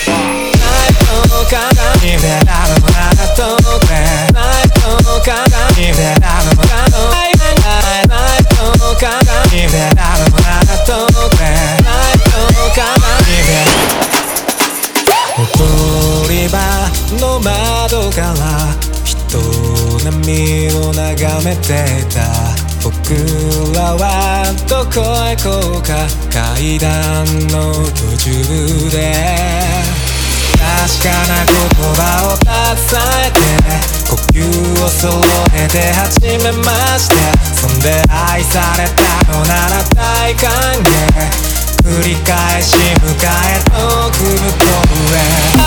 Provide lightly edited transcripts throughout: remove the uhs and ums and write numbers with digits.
リベラルなとこへライトからリベラルなとこへライトからリベラルなとこへライトからリベ踊り場の窓から人波を眺めていた僕らはどこへ行こうか階段の途中で確かな言葉を携えて呼吸を揃えて始めましてそんで愛されたのなら大歓迎繰り返し迎え遠く向こうへ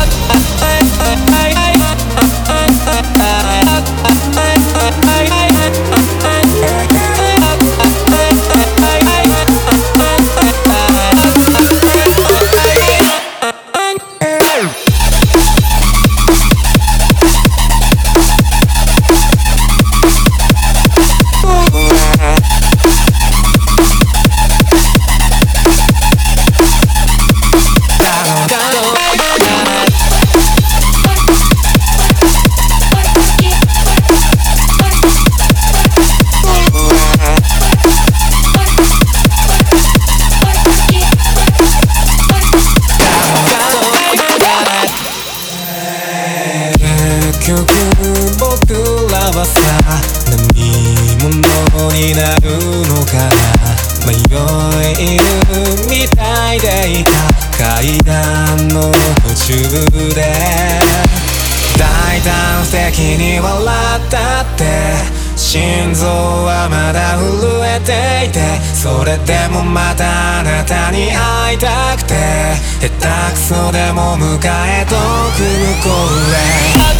結局僕らはさ何者になるのかな迷いいるみたいでいた階段の途中で大胆不敵に笑ったって心臓はまだ震えていてそれでもまたあなたに会いたくて下手くそでも迎え遠く向こうへ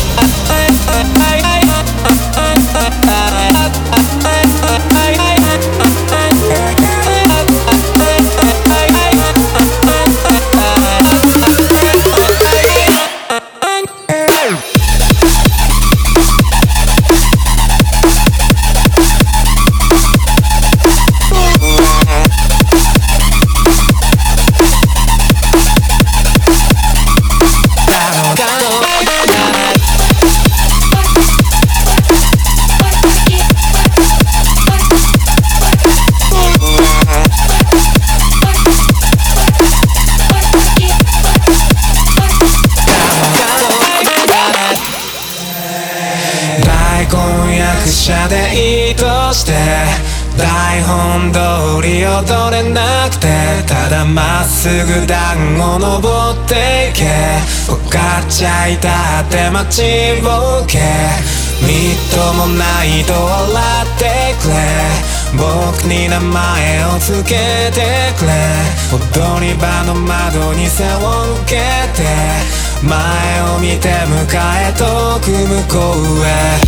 婚約者でいいとして台本通り踊れなくてただまっすぐ段を登っていけ分かっちゃいたって待ちぼうけみっともないと笑ってくれ僕に名前をつけてくれ踊り場の窓に背を向けて前を見て迎え遠く向こうへ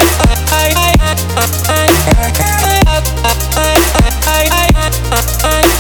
I